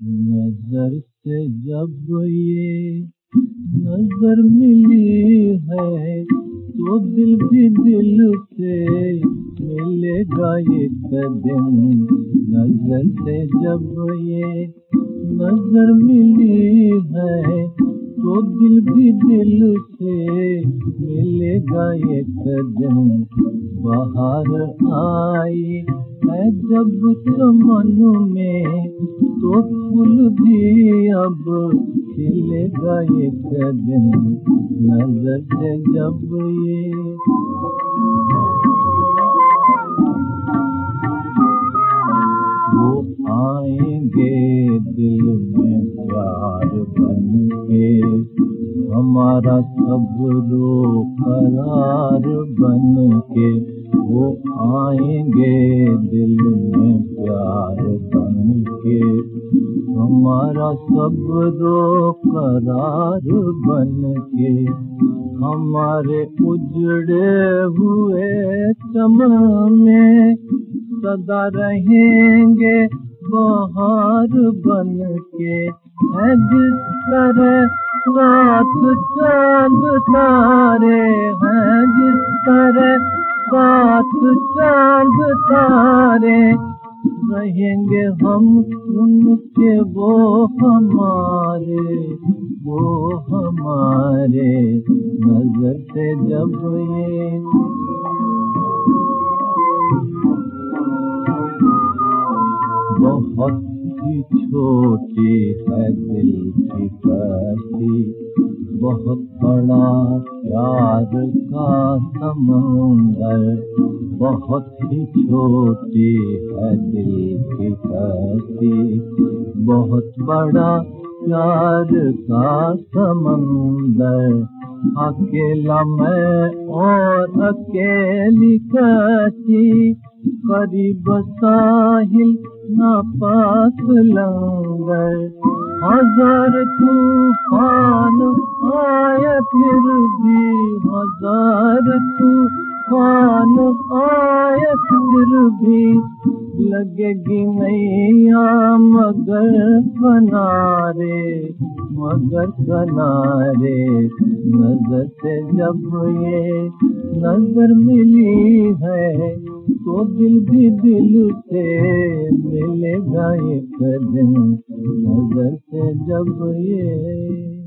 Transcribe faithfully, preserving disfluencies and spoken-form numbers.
नजर से जब ये नजर मिली है तो दिल भी दिल से मिलेगा एक दिन। नजर से जब ये नजर मिली है तो दिल भी दिल से मिलेगा एक दिन। बाहर आई है जब चमन में तो फूल भी अब खिलेगा एक दिन। नजर से जब ये वो आएंगे दिल में प्यार बन के, हमारा सब रो करार बन के। वो आएंगे दिल में प्यार बन के, हमारा सब रो करार बन के। हमारे उजड़े हुए चमन में सदा रहेंगे बहार बन के। है जिस तरह रात चांद तारे हैं, जिस तरह रात चांद तारे, रहेंगे हम उनके वो हमारे वो हमारे। नजर से जब ये बहुत ही छोटी है दिल की कश्ती, बहुत बड़ा प्यार का समुंदर। बहुत ही छोटी है दिल की कश्ती, बहुत बड़ा प्यार का समंदर। अकेला मैं और अकेली कश्ती, करीब साहिल ना पास लंगर। हजार तूफान आए फिर भी, हजार तूफान आए फिर भी, लगेगी नैया मगर किनारे मगर किनारे। नजर से जब ये नजर मिली है तो दिल भी दिल से मिलेगा एक दिन। नजर से जब ये